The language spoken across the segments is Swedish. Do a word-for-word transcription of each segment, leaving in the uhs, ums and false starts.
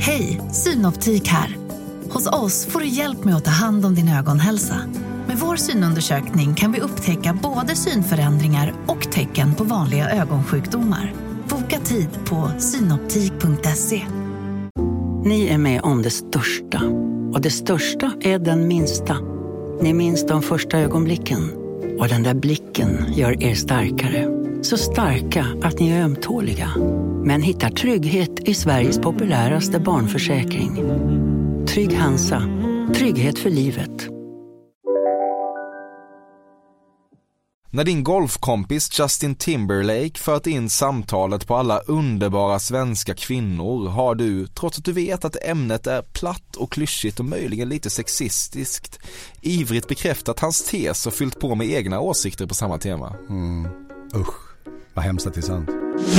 Hej, Synoptik här. Hos oss får du hjälp med att ta hand om din ögonhälsa. Med vår synundersökning kan vi upptäcka både synförändringar och tecken på vanliga ögonsjukdomar. Boka tid på synoptik punkt se. Ni är med om det största. Och det största är den minsta. Ni minns de första ögonblicken. Och den där blicken gör er starkare. Så starka att ni är ömtåliga. Men hittar trygghet i Sveriges populäraste barnförsäkring. Trygg Hansa. Trygghet för livet. När din golfkompis Justin Timberlake fört in samtalet på alla underbara svenska kvinnor har du, trots att du vet att ämnet är platt och klyschigt och möjligen lite sexistiskt, ivrigt bekräftat hans tes och fyllt på med egna åsikter på samma tema. Mm. Usch, vad hemskt att det är sant.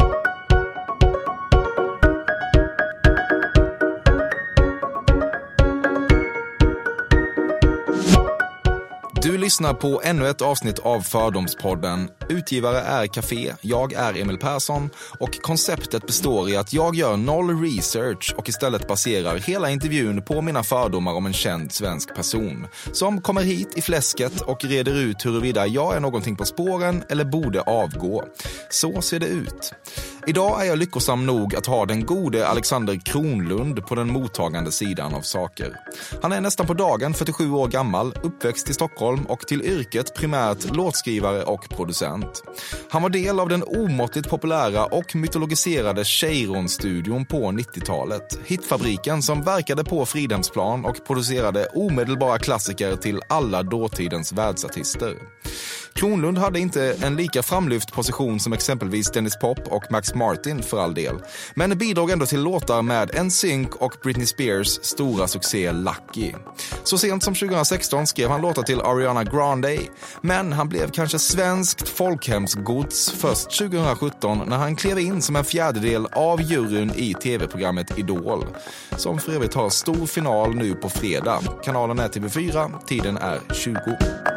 Du lyssnar på ännu ett avsnitt av Fördomspodden. Utgivare är Café, jag är Emil Persson och konceptet består i att jag gör noll research och istället baserar hela intervjun på mina fördomar om en känd svensk person som kommer hit i fläsket och reder ut huruvida jag är någonting på spåren eller borde avgå. Så ser det ut. Idag är jag lyckosam nog att ha den gode Alexander Kronlund på den mottagande sidan av saker. Han är nästan på dagen fyrtiosju år gammal, uppväxt i Stockholm och till yrket primärt låtskrivare och producent. Han var del av den omåttligt populära och mytologiserade Cheiron-studion på nittiotalet. Hitfabriken som verkade på Fridhemsplan och producerade omedelbara klassiker till alla dåtidens världsartister. Kronlund hade inte en lika framlyft position som exempelvis Dennis Pop och Max Martin för all del, men bidrog ändå till låtar med N Sync och Britney Spears stora succé Lucky. Så sent som tjugohundrasexton skrev han låtar till Ariana Grande, men han blev kanske svenskt folkhemsgods först tjugohundrasjutton när han klev in som en fjärdedel av juryn i tv-programmet Idol, som för övrigt har stor final nu på fredag. Kanalen är T V fyra, tiden är tjugo.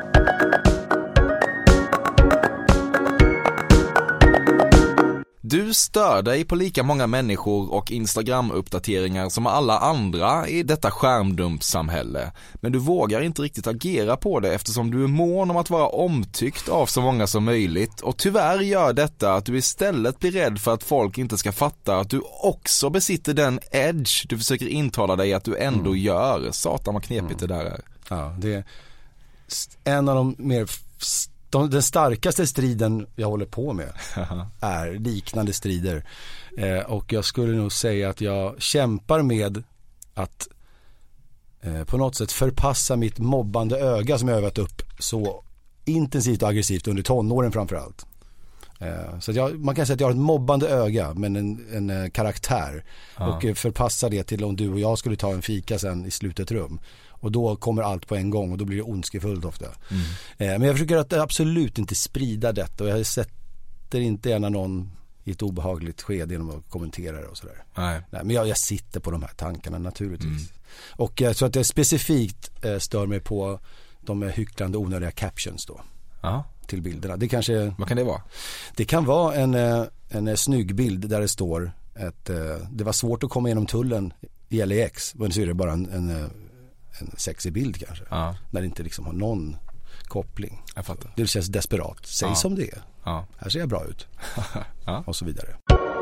Du stör dig på lika många människor och Instagram-uppdateringar som alla andra i detta skärmdumpssamhälle. Men du vågar inte riktigt agera på det eftersom du är mån om att vara omtyckt av så många som möjligt. Och tyvärr gör detta att du istället blir rädd för att folk inte ska fatta att du också besitter den edge du försöker intala dig att du ändå mm. gör. Satan vad knepigt mm. det där är. Ja, det är en av de mer... De, den starkaste striden jag håller på med är liknande strider. Eh, och jag skulle nog säga att jag kämpar med att eh, på något sätt förpassa mitt mobbande öga som jag övat upp så intensivt och aggressivt under tonåren framförallt. Eh, så att jag, man kan säga att jag har ett mobbande öga men en, en eh, karaktär ja. Och eh, förpassa det till om du och jag skulle ta en fika sen i slutet rum. Och då kommer allt på en gång och då blir det ondskefullt ofta. Mm. Eh, men jag försöker att absolut inte sprida detta och jag sätter inte gärna någon i ett obehagligt skede genom att kommentera det och sådär. Nej. Nej, men jag, jag sitter på de här tankarna naturligtvis. Mm. Och eh, så att jag specifikt eh, stör mig på de hycklande onödiga captions då. Aha. Till bilderna. Det kanske, vad kan det vara? Det kan vara en, en, en snygg bild där det står att eh, det var svårt att komma igenom tullen i L A X. Men så är det bara en, en en sexig bild kanske. Ja. När det inte liksom har någon koppling. Jag fattar. Det känns desperat. Säg ja. Som det är. Ja. Här ser jag bra ut. Ja. Och så vidare.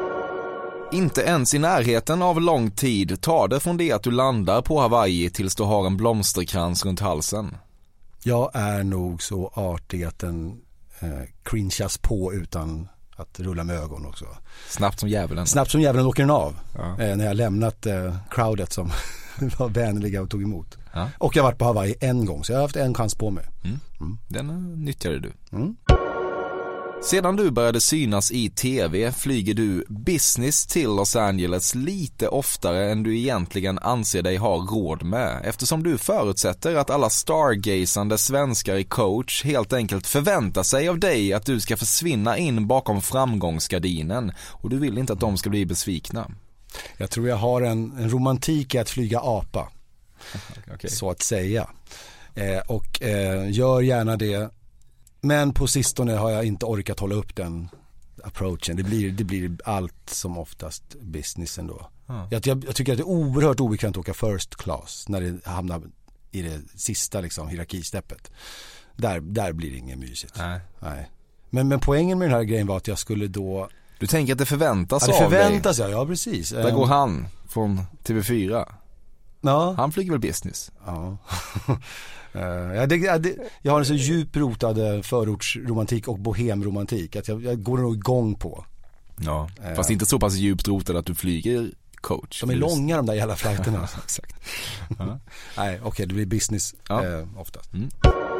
Inte ens i närheten av lång tid tar det från det att du landar på Hawaii tills du har en blomsterkrans runt halsen. Jag är nog så artig att den eh, cringeas på utan att rulla med ögon också. Snabbt som djävulen. Snabbt som djävulen åker den av. Ja. Eh, när jag lämnat eh, crowdet som var vänliga och tog emot. Ja. Och jag har varit på Hawaii en gång så jag har haft en chans på mig. Mm. Mm. Den nyttjade du. Mm. Sedan du började synas i tv flyger du business till Los Angeles lite oftare än du egentligen anser dig ha råd med, eftersom du förutsätter att alla stargazande svenskar i coach helt enkelt förväntar sig av dig att du ska försvinna in bakom framgångsgardinen och du vill inte att de ska bli besvikna. Jag tror jag har en, en romantik i att flyga apa. Okay. Så att säga. Eh, och eh, gör gärna det. Men på sistone har jag inte orkat hålla upp den approachen. Det blir, det blir allt som oftast business ändå. Mm. Jag, jag, jag tycker att det är oerhört obekvämt att åka first class när det hamnar i det sista liksom, hierarkisteppet. Där, där blir det ingen mysigt. Nej. Nej. Men, men poängen med den här grejen var att jag skulle då... Du tänker att det förväntas ja, det av förväntas, dig? Ja, ja, precis. Där går han från T V fyra. Ja. Han flyger väl business? Ja. uh, ja, det, ja det, jag har en så djup rotad förortsromantik och bohemromantik att jag, jag går nog igång på. Ja, uh, fast inte så pass djupt rotad att du flyger coach. De är långa de där jävla flighterna. Exakt. uh-huh. Nej, okej, okay, det blir business ja. uh, oftast. Mm.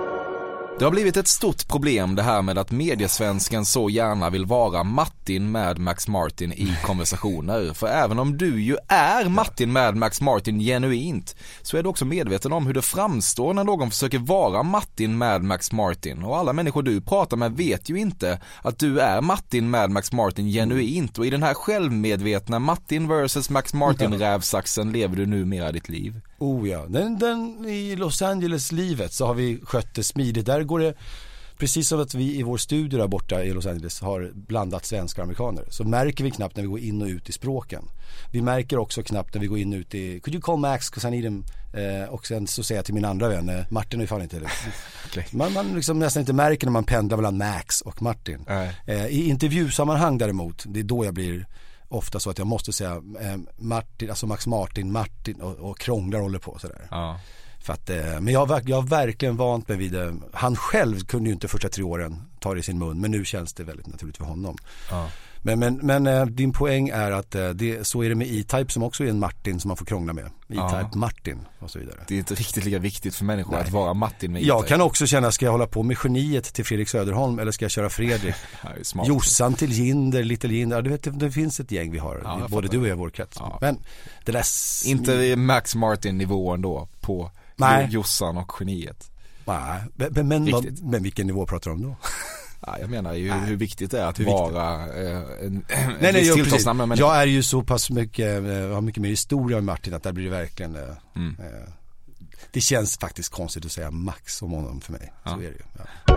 Det har blivit ett stort problem det här med att mediesvensken så gärna vill vara Martin med Max Martin i konversationer. För även om du ju är Martin med Max Martin genuint, så är du också medveten om hur det framstår när någon försöker vara Martin med Max Martin. Och alla människor du pratar med vet ju inte att du är Martin med Max Martin genuint. Och i den här självmedvetna Martin versus Max Martin-rävsaxen lever du numera ditt liv. Oh ja, den, den, i Los Angeles-livet så har vi skött det smidigt. Där går det, precis som att vi i vår studio där borta i Los Angeles har blandat svenska och amerikaner, så märker vi knappt när vi går in och ut i språken. Vi märker också knappt när vi går in och ut i could you call Max because I need him, eh, och sen så säger jag till min andra vän eh, Martin är ju fan inte det. Okay. Man, man liksom nästan inte märker när man pendlar mellan Max och Martin. Eh, I intervjusammanhang däremot, det är då jag blir ofta så att jag måste säga eh, Martin, alltså Max Martin, Martin och, och krånglar håller på sådär. Ja. För att, eh, men jag har, jag har verkligen vant mig vid det. Han själv kunde ju inte första tre åren ta det i sin mun, men nu känns det väldigt naturligt för honom. Ja. Men, men, men eh, din poäng är att eh, det, så är det med E-Type som också är en Martin som man får krångla med. E-Type ja. Martin och så vidare. Det är inte riktigt lika viktigt för människor Nej. att vara Martin med E-Type. Jag kan också känna, ska jag hålla på med geniet till Fredrik Söderholm eller ska jag köra Fredrik? Jossan till Jinder, Little Jinder. Ja, du vet, det finns ett gäng vi har. Ja, både du och jag i vår krets. Ja. Men det där... Inte Max Martin-nivån då på Nej. Jossan och geniet. Nej, men, men, vad, men vilken nivå pratar du om då? Ja, jag menar ju hur viktigt det är att hur vara eh, en, nej, en nej, jag, tilltalsnamn med jag är ju så pass mycket, jag har mycket mer historia med Martin att där blir det verkligen eh, mm. eh, det känns faktiskt konstigt att säga Max om honom för mig. Ja. Så är det ju. Ja.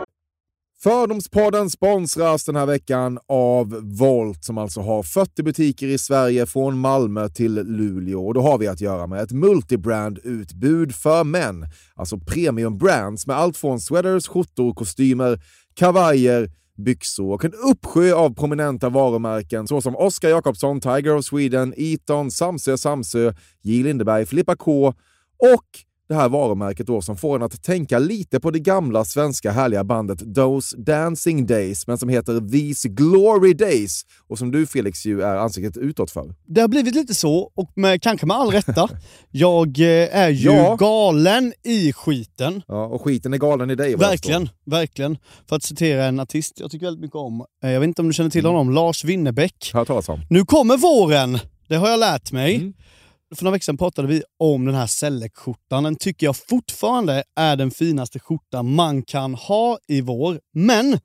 Fördomspodden sponsras den här veckan av Volt som alltså har fyrtio butiker i Sverige från Malmö till Luleå. Och då har vi att göra med ett multibrand-utbud för män. Alltså premium brands med allt från sweaters, skjortor, kostymer, kavajer, byxor och en uppsjö av prominenta varumärken såsom Oscar Jakobsson, Tiger of Sweden, Eton, Samsö Samsö, J. Lindeberg, Filippa K och det här varumärket då som får en att tänka lite på det gamla svenska härliga bandet Those Dancing Days, men som heter These Glory Days och som du Felix ju är ansiktet utåt för. Det har blivit lite så och med, kanske med all rätta. Jag eh, är ju ja. galen i skiten. Ja, och skiten är galen i dig. Verkligen, verkligen. För att citera en artist jag tycker väldigt mycket om. Jag vet inte om du känner till honom, Lars Winnerbäck. Hör talas om. Nu kommer våren, det har jag lärt mig. Mm. För några veckor sedan pratade vi om den här Selleck-skjortan. Den tycker jag fortfarande är den finaste skjortan man kan ha i vår. Men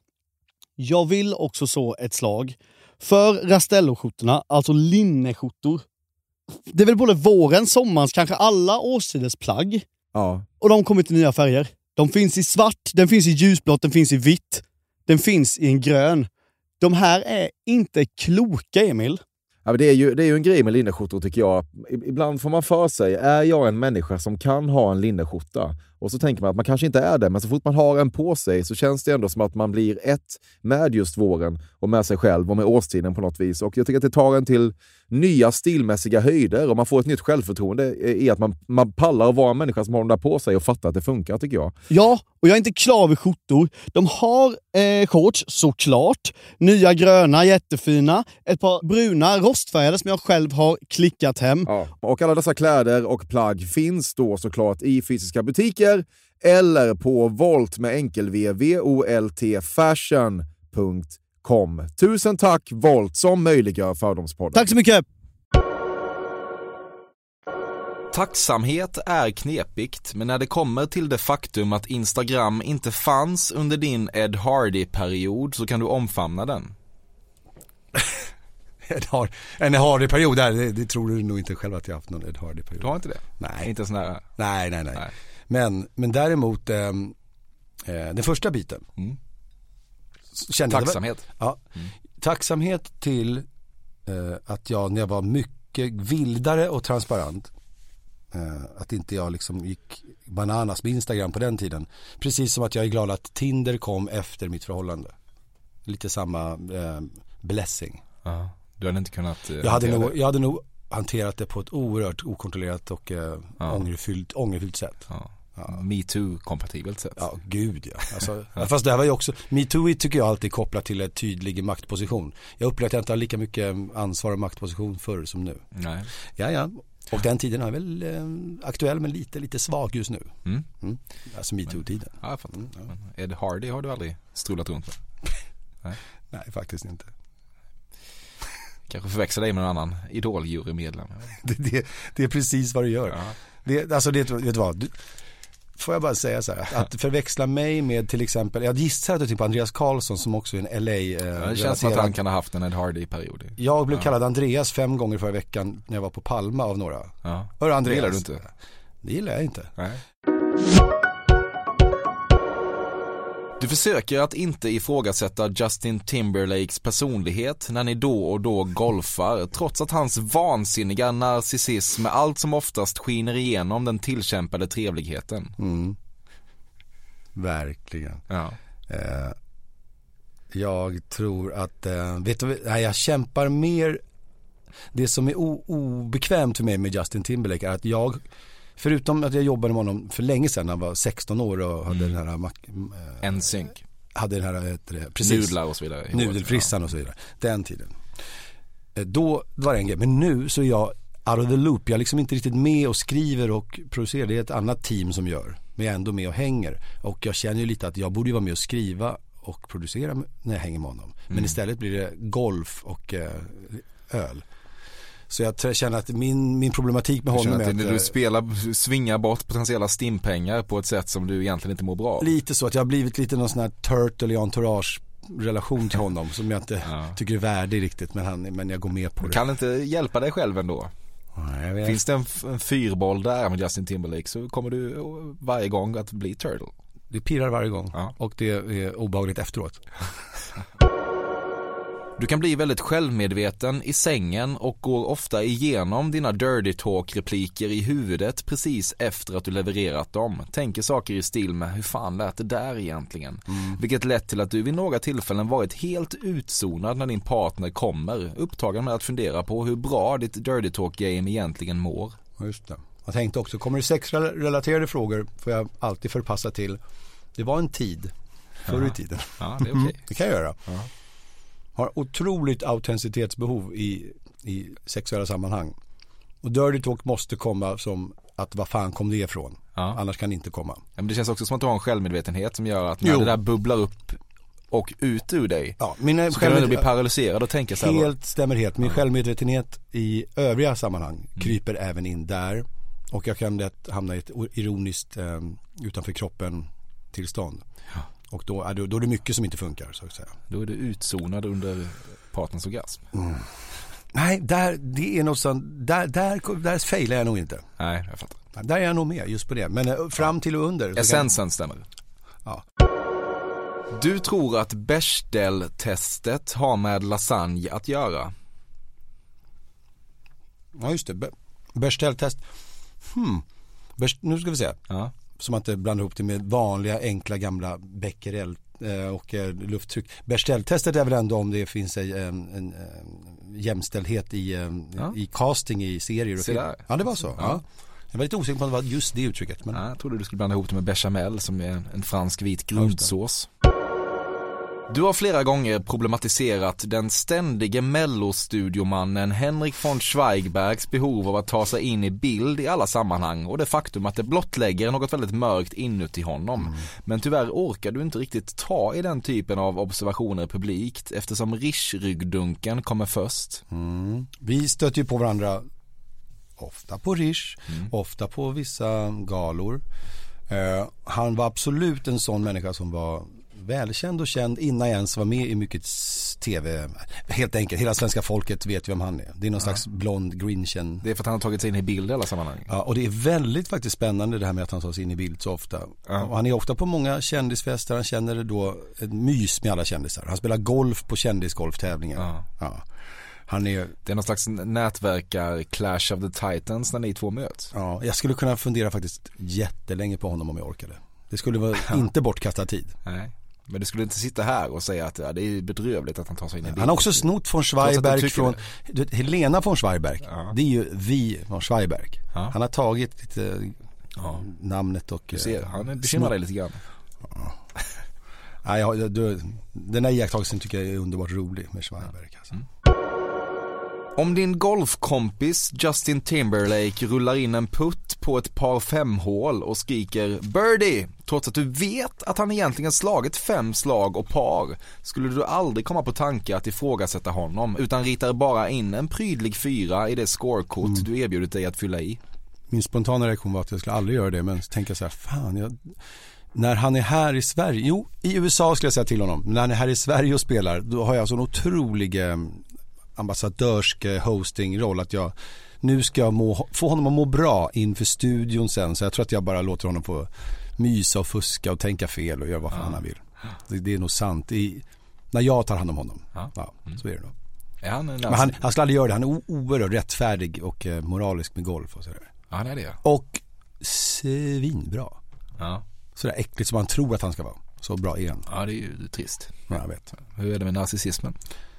jag vill också så ett slag för Rastello-skjortorna, alltså linneskjortor. Det är väl både våren, sommarens, kanske alla årstiders plagg. Ja. Och de kommer till nya färger. De finns i svart, den finns i ljusblått, den finns i vitt. Den finns i en grön. De här är inte kloka, Emil. Ja, men det, är ju, det är ju en grej med linneskjortor tycker jag. Ibland får man för sig, är jag en människa som kan ha en linneskjorta? Och så tänker man att man kanske inte är det, men så fort man har en på sig så känns det ändå som att man blir ett med just våren och med sig själv och med årstiden på något vis. Och jag tycker att det tar en till nya stilmässiga höjder och man får ett nytt självförtroende i att man, man pallar att vara en människa som har dem där på sig och fattar att det funkar, tycker jag. Ja, och jag är inte klar vid skjortor. De har eh, shorts, såklart. Nya gröna, jättefina. Ett par bruna, rostfärgade som jag själv har klickat hem. Ja. Och alla dessa kläder och plagg finns då såklart i fysiska butiker eller på Volt med enkel-v, V-O-L-T, fashion punkt com. Tusen tack Volt som möjliggör Fördomspodden. Tack så mycket! Tacksamhet är knepigt, men när det kommer till det faktum att Instagram inte fanns under din Ed Hardy-period så kan du omfamna den. Ed Hardy, en Ed Hardy-period där, det, det tror du nog inte själv att jag haft någon Ed Hardy-period. Du har inte det? Nej. Inte sån här... Nej, nej, nej. nej. Men, men däremot eh, den första biten. Mm. Tacksamhet. Det var, ja. Mm. tacksamhet till eh, att jag när jag var mycket vildare och transparent, eh, att inte jag liksom gick bananas med Instagram på den tiden. Precis som att jag är glad att Tinder kom efter mitt förhållande. Lite samma eh, blessing. Ja, du hade inte kunnat... Eh, jag, hade nog, jag hade nog hanterat det på ett oerhört okontrollerat och eh, ja. ångerfyllt, ångerfyllt sätt. Ja. Ja. Me Too-kompatibelt sätt. Ja, gud ja. Alltså, fast det här var ju också, Me Too tycker jag alltid kopplat till en tydlig maktposition. Jag upplever att jag inte har lika mycket ansvar och maktposition förr som nu. Nej. Ja, ja. Och den tiden är väl eh, aktuell men lite, lite svag just nu. Mm. Mm. Alltså Me Too-tiden. Ja, jag fattar. Mm, ja. Ed Hardy har du aldrig strulat runt med? Nej. Nej, faktiskt inte. Kanske förväxla dig med någon annan idol-jurymedlem. det, det, det är precis vad du gör. Ja. Det, alltså det, vet du vad? Du, får jag bara säga så här, att, att förväxla mig med till exempel, jag gissar att du typ Andreas Karlsson som också är en L A eh, ja, det känns som att han kan ha haft en Ed Hardy-period. Jag blev ja. kallad Andreas fem gånger förra veckan när jag var på Palma av några. Ja. Hör Andreas? Det gillar du inte? Det gillar jag inte. Nej. Du försöker att inte ifrågasätta Justin Timberlakes personlighet när ni då och då golfar, trots att hans vansinniga narcissism med allt som oftast skiner igenom den tillkämpade trevligheten. Mm. Verkligen. Ja. Eh, jag tror att, eh, vet du, nej, jag kämpar mer, det som är o- obekvämt för mig med Justin Timberlake är att jag, förutom att jag jobbade med honom för länge sedan när han var sexton år och hade mm. den här äh, N Sync. Hade den här det, precis, nudlar och så vidare. Nudelfrissan och så vidare. Den tiden. Då var det en grej. Men nu så är jag out of the loop. Jag är liksom inte riktigt med och skriver och producerar. Det är ett annat team som gör. Men jag är ändå med och hänger. Och jag känner ju lite att jag borde ju vara med och skriva och producera när jag hänger med honom. Men mm. istället blir det golf och äh, öl. Så jag känner att min, min problematik med honom är att... När du spelar, svingar bort potentiella stimpengar på ett sätt som du egentligen inte mår bra av. Lite så att jag har blivit lite någon sån här turtle i entourage-relation till honom som jag inte ja. tycker är värdig riktigt, men, han, men jag går med på du det. Kan inte hjälpa dig själv ändå? Nej, finns det en, en fyrboll där med Justin Timberlake så kommer du varje gång att bli turtle. Det pirrar varje gång ja. och det är obehagligt efteråt. Du kan bli väldigt självmedveten i sängen och går ofta igenom dina dirty talk-repliker i huvudet precis efter att du levererat dem. Tänker saker i stil med hur fan lät det där egentligen? Mm. Vilket lett till att du vid några tillfällen varit helt utzonad när din partner kommer, upptagen med att fundera på hur bra ditt dirty talk-game egentligen mår. Just det. Jag tänkte också, kommer det sexrelaterade frågor får jag alltid förpassa till. Det var en tid, förr i tiden. Ja, det är okej. Okay. Det kan jag göra. Ja. Har otroligt autenticitetsbehov i, i sexuella sammanhang. Och dirty talk måste komma som att vad fan kom det ifrån? Ja. Annars kan det inte komma. Ja, men det känns också som att du har en självmedvetenhet som gör att när jo. det där bubblar upp och ut ur dig ja, min så kan du bli paralyserad och tänka så här. Helt stämmer helt. Min ja. självmedvetenhet i övriga sammanhang mm. kryper även in där. Och jag kan lätt hamna i ett ironiskt eh, utanför kroppen tillstånd. Ja. Och då är, det, då är det mycket som inte funkar så att säga. Då är du utzonad under partners orgasm. Mm. Nej, där, det är något sånt, där, där, där failar jag nog inte. Nej, jag fattar. Där är jag nog med just på det. Men fram till och under. Essensen kan... stämmer. Ja. Du tror att Bechdel-testet har med lasagne att göra? Ja, just det. Bechdel-test. Hmm. Bech... Nu ska vi se. Ja. Som att inte blandar ihop det med vanliga enkla gamla becquerel och lufttryck. Bechdel-testet är väl ändå om det finns en, en, en jämställdhet i, ja. i casting i serier och film. Ja, det var så. Ja. Ja. Jag var lite osäker på att det var just det uttrycket. Men... Ja, jag trodde du skulle blanda ihop det med bechamel som är en fransk vit grundsås. Du har flera gånger problematiserat den ständige mellostudiomannen Henrik von Zweigbergs behov av att ta sig in i bild i alla sammanhang och det faktum att det blottlägger något väldigt mörkt inuti honom. Mm. Men tyvärr orkar du inte riktigt ta i den typen av observationer publikt eftersom Rish-ryggdunken kommer först. Mm. Vi stöter ju på varandra ofta på Rish, mm. ofta på vissa galor. Uh, han var absolut en sån människa som var välkänd och känd innan jag ens var med i mycket tv. Helt enkelt, hela svenska folket vet vem han är. Det är någon ja. slags blond grinchen. Det är för att han har tagit sig in i bild i alla sammanhang. Ja, och det är väldigt faktiskt spännande det här med att han tar sig in i bild så ofta. Ja. Och han är ofta på många kändisfester. Han känner då ett mys med alla kändisar. Han spelar golf på kändisgolftävlingar. Ja. Ja. Han är... Det är någon slags nätverkar Clash of the Titans när ni två möts. Ja, jag skulle kunna fundera faktiskt jättelänge på honom om jag orkade. Det skulle vara inte bortkastad tid. Nej. Men du skulle inte sitta här och säga att ja, det är bedrövligt att han tar sig in i bild. Han har också snott från Schweiberg från det. Helena von Schweiberg. Ja. Det är ju vi von Schweiberg. Ja. Han har tagit lite ja. namnet och... Du ser, han är bekymrad dig lite grann. Ja. Ja, jag, du, den här iakttagelsen tycker jag är underbart rolig med Schweiberg. Alltså. Mm. Om din golfkompis Justin Timberlake rullar in en putt på ett par femhål och skriker birdie, trots att du vet att han egentligen slagit fem slag och par, skulle du aldrig komma på tanke att ifrågasätta honom, utan ritar bara in en prydlig fyra i det scorekort mm. du erbjudit dig att fylla i. Min spontana reaktion var att jag skulle aldrig göra det, men tänka så här, fan, jag... när han är här i Sverige, jo, i U S A skulle jag säga till honom, men när han är här i Sverige och spelar, då har jag så en otrolig eh, ambassadörsk eh, hosting-roll att jag, nu ska jag må, få honom att må bra inför studion sen, så jag tror att jag bara låter honom få mysa och fuska och tänka fel och göra vad fan ja. han vill. Det, det är nog sant i, när jag tar hand om honom. Ja, ja mm. så är det då. Ja, han, är men han, han ska aldrig göra det, han är o- oerhört rättfärdig och eh, moralisk med golf och sådär. Ja, det är det. Och svinbra. Ja. Så där äckligt som man tror att han ska vara. Så bra är han. Ja, det är ju det är trist. Ja, jag vet. Hur är det med narcissismen?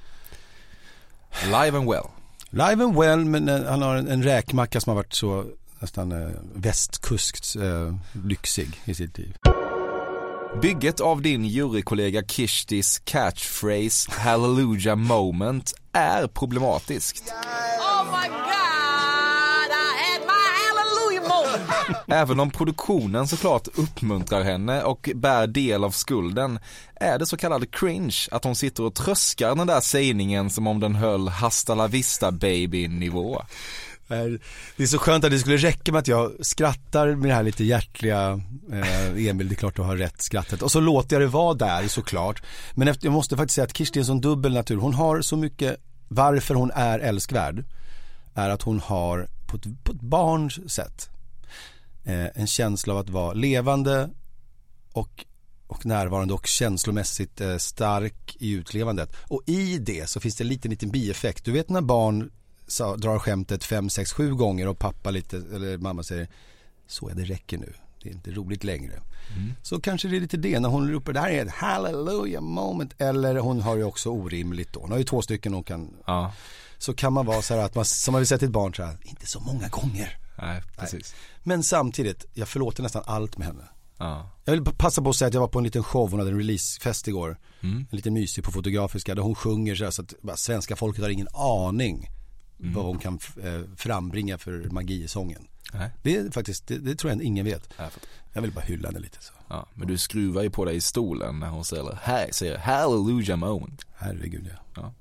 Live and well. Live and well, men eh, han har en, en räkmacka som har varit så nästan eh, västkuskt eh, lyxig i sitt liv. Bygget av din jurykollega Kishtis catchphrase Hallelujah moment är problematiskt. Oh my God, I had my hallelujah moment. Även om produktionen såklart uppmuntrar henne och bär del av skulden, är det så kallad cringe att hon sitter och tröskar den där sägningen som om den höll hasta la vista baby-nivå. Det är så skönt att det skulle räcka med att jag skrattar med det här lite hjärtliga eh, Emil, det är klart du har rätt skrattet. Och så låter jag det vara där såklart. Men efter, jag måste faktiskt säga att Kirsti är en sån dubbel natur. Hon har så mycket, varför hon är älskvärd är att hon har på ett, på ett barns sätt eh, en känsla av att vara levande och, och närvarande och känslomässigt eh, stark i utlevandet. Och i det så finns det en liten, liten bieffekt. Du vet när barn så drar skämtet fem, sex, sju gånger och pappa lite, eller mamma säger så är det räcker nu, det är inte roligt längre. Mm. Så kanske det är lite det när hon ropar det här är ett hallelujah moment, eller hon har ju också orimligt då, hon har ju två stycken och kan ja. Så kan man vara så här att man, som man vill säga till ett barn så här, inte så många gånger. Nej, precis. Nej. Men samtidigt, jag förlåter nästan allt med henne. Ja. Jag vill passa på att säga att jag var på en liten show, hon hade en releasefest igår, mm. en liten mysig på Fotografiska där hon sjunger så, här, så att bara, svenska folket har ingen aning Mm. vad hon kan f- frambringa för magi i sången. Nej. Det är faktiskt, det, det tror jag ingen vet. Jag, jag vill bara hylla henne lite så. Ja, men du skruvar ju på dig i stolen när hon säger, här, säger hallelujah moment. Herregud, ja. Ja.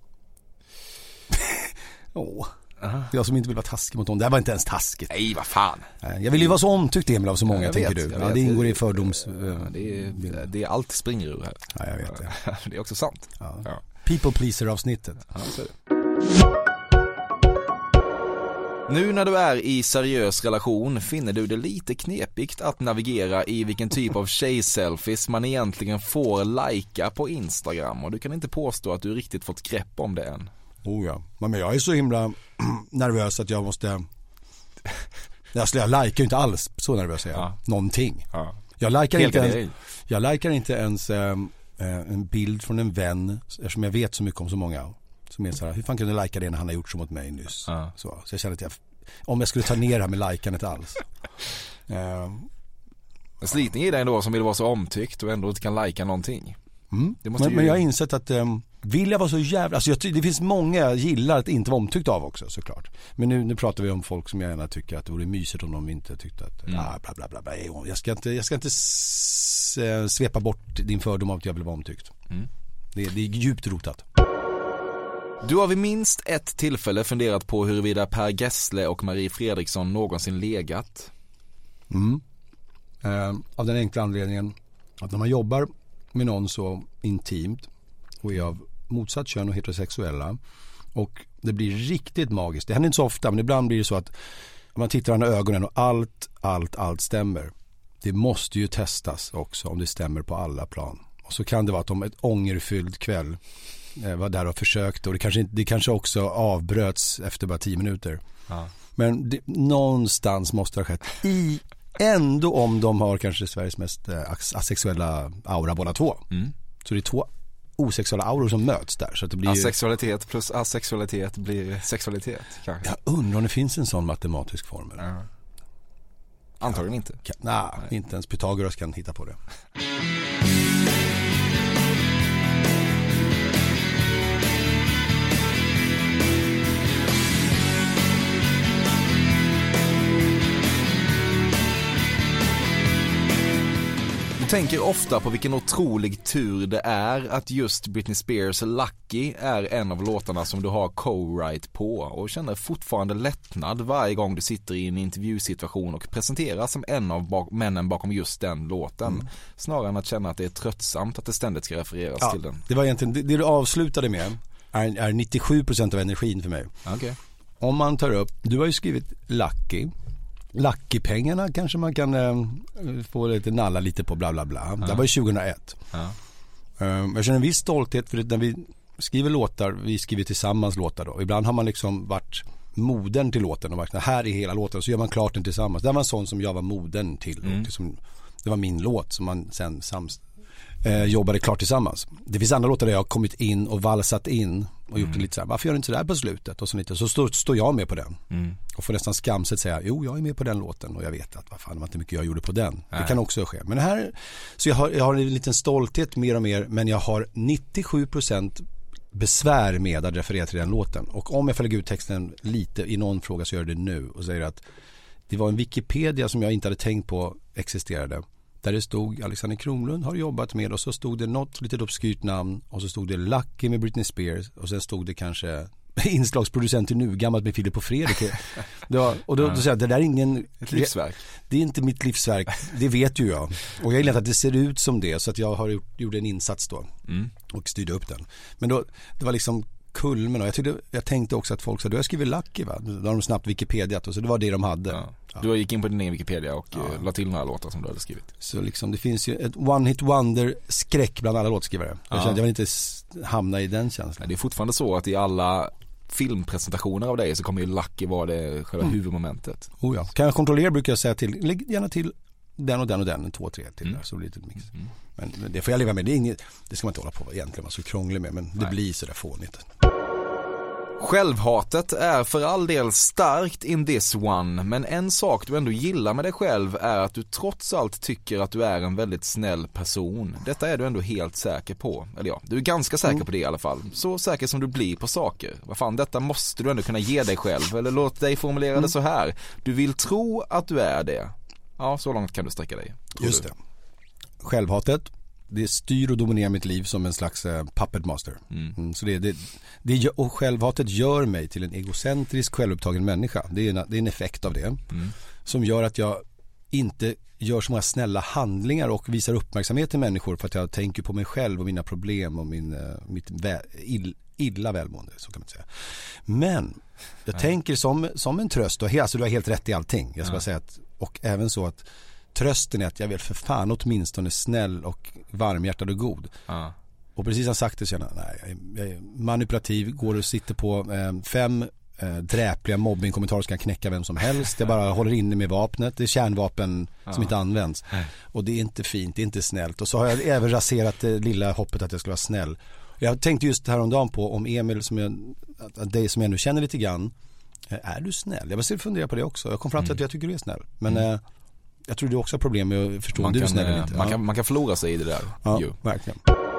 Åh. Uh-huh. Jag som inte vill vara taskig mot någon. Det här var inte ens taskigt. Nej, vad fan. Jag vill ju vara så omtyckt, Emil, av så många, ja, tänker vet, du. Ja, det ingår i fördoms... Ja, det, är, det är allt springer ur här. Ja, jag vet det. Det är också sant. Ja. Ja. People pleaser-avsnittet. Ja, så är det. Nu när du är i seriös relation finner du det lite knepigt att navigera i vilken typ av tjej-selfies man egentligen får lajka på Instagram, och du kan inte påstå att du riktigt fått grepp om det än. Oh ja, men jag är så himla nervös att jag måste jag, jag lajkar ju inte alls, så nervös är jag. Ja. Någonting. Ja. Jag lajkar inte ens, jag lajkar inte ens äh, en bild från en vän eftersom jag vet så mycket om så många. Som är så här, hur fan kunde jag lajka det när han har gjort så mot mig nyss? Ja. Så, så jag känner att jag, om jag skulle ta ner det här med lajkandet alls. uh, en slitning i dig ändå som vill vara så omtyckt och ändå inte kan lajka någonting. Mm. Det måste men, ju... men jag har insett att um, vill jag vara så jävla... Alltså jag, det finns många jag gillar att inte vara omtyckt av också, såklart. Men nu, nu pratar vi om folk som jag gärna tycker att det vore mysigt om de inte tyckte att... Mm. Ah, bla, bla, bla, bla. Jag ska inte, jag ska inte s- svepa bort din fördom av att jag vill vara omtyckt. Mm. Det, det är djupt rotat. Du har vid minst ett tillfälle funderat på huruvida Per Gessle och Marie Fredriksson någonsin legat. Mm. Eh, av den enkla anledningen att när man jobbar med någon så intimt och är av motsatt kön och heterosexuella och det blir riktigt magiskt. Det händer inte så ofta, men ibland blir det så att man tittar i ögonen och allt, allt, allt stämmer. Det måste ju testas också om det stämmer på alla plan. Och så kan det vara att om ett ångerfylld kväll eh, var där och försökte och det kanske, det kanske också avbröts efter bara tio minuter. Ja. Men det, någonstans måste det ha skett i, ändå om de har kanske Sveriges mest eh, asexuella aura båda två. Mm. Så det är två osexuella auror som möts där. Så att det blir asexualitet plus asexualitet blir sexualitet kanske. Jag undrar om det finns en sån matematisk formel. Ja. Antagligen inte. Kan, nah, Nej, inte ens Pythagoras kan hitta på det. Jag tänker ofta på vilken otrolig tur det är att just Britney Spears Lucky är en av låtarna som du har co-write på och känner fortfarande lättnad varje gång du sitter i en intervjusituation och presenteras som en av bak- männen bakom just den låten. Mm. Snarare än att känna att det är tröttsamt att det ständigt ska refereras ja, till den. Det var egentligen det, det du avslutade med är, är nittiosju procent av energin för mig. Okay. Om man tar upp, du har ju skrivit Lucky. Lucky-pengarna kanske man kan äh, få lite nalla lite på bla bla bla. Ja. Det var ju tjugohundraett. Ja. Uh, jag känner en viss stolthet för när vi skriver låtar, vi skriver tillsammans låtar då. Ibland har man liksom varit modern till låten och varit här är hela låten så gör man klart den tillsammans. Det var en sån som jag var modern till. Mm. Liksom, det var min låt som man sen sams, eh, jobbade klart tillsammans. Det finns andra låtar där jag har kommit in och valsat in och gjort mm. det lite så här, varför gör du inte så där på slutet? Och så, lite, så står, står jag med på den. Mm. Och får nästan skamset säga, jo jag är med på den låten och jag vet att vad fan, det var inte mycket jag gjorde på den. Nej. Det kan också ske. Men det här, så jag har, jag har en liten stolthet mer och mer, men jag har nittiosju procent besvär med att referera till den låten. Och om jag följer ut texten lite i någon fråga så gör det nu och säger att det var en Wikipedia som jag inte hade tänkt på existerade. Där det stod Alexander Kronlund har jobbat med och så stod det något litet obskyrt namn och så stod det Lucky med Britney Spears och sen stod det kanske inslagsproducent i nu gammalt med Filip och Fredrik. Var, och då, då säger jag, det där är ingen ett livsverk. Det är inte mitt livsverk, det vet ju jag. Och jag gillar att det ser ut som det så att jag har gjort, gjort en insats då mm. och styrde upp den. Men då, det var liksom kulmen och jag, tyckte, jag tänkte också att folk sa, du har skrivit Lucky va? Då har de snabbt Wikipediat och så det var det de hade. Ja. Ja. Du gick in på din egen Wikipedia och ja. la till några låtar som du hade skrivit. Så liksom det finns ju ett one-hit wonder-skräck bland alla låtskrivare. Jag ja. kände jag vill inte hamna i den känslan. Det är fortfarande så att i alla filmpresentationer av dig så kommer ju Lucky vara det själva mm. huvudmomentet. Oh ja. Kan jag kontrollera brukar jag säga till, lägg gärna till den och den och den, en två, tre till mm. där, så blir det ett mix. Mm. Men det får jag leva med, det är inget, det ska man inte hålla på egentligen, man så krånglig med, men det Nej. blir så där fånigt. Självhatet är för all del starkt in this one, men en sak du ändå gillar med dig själv är att du trots allt tycker att du är en väldigt snäll person. Detta är du ändå helt säker på. Eller ja, du är ganska säker mm. på det i alla fall. Så säker som du blir på saker. Vad fan, detta måste du ändå kunna ge dig själv. Eller låt dig formulera mm. det så här. Du vill tro att du är det. Ja, så långt kan du sträcka dig. Just det. Självhatet, det styr och dominerar mitt liv som en slags uh, puppet master. Mm. Mm, så det, det, det gör, och självhatet gör mig till en egocentrisk, självupptagen människa. Det är en, det är en effekt av det. Mm. Som gör att jag inte gör så många snälla handlingar och visar uppmärksamhet till människor för att jag tänker på mig själv och mina problem och min, uh, mitt vä- ill, illa välmående, så kan man säga. Men jag Nej. tänker som, som en tröst, och alltså du har helt rätt i allting. Jag ska ja. säga att, och även så att trösten är att jag vill för fan åtminstone snäll och varmhjärtad och god. Ja. Och precis som sagt det så jag, nej, jag är, jag är manipulativ, går och sitter på eh, fem eh, dräpliga mobbingkommentarer som kan knäcka vem som helst. Jag bara håller inne med vapnet. Det är kärnvapen ja. som inte används. Nej. Och det är inte fint, det är inte snällt. Och så har jag även raserat det lilla hoppet att jag skulle vara snäll. Jag tänkte just häromdagen på om Emil, som jag, att dig som jag nu känner lite grann, är du snäll? Jag måste fundera på det också. Jag kom fram till mm. att jag tycker du är snäll. Men mm. eh, jag tror du också har problem med att förstå om du är snäll eller inte. Man, ja. kan, man kan förlora sig i det där. Ja, jo. verkligen.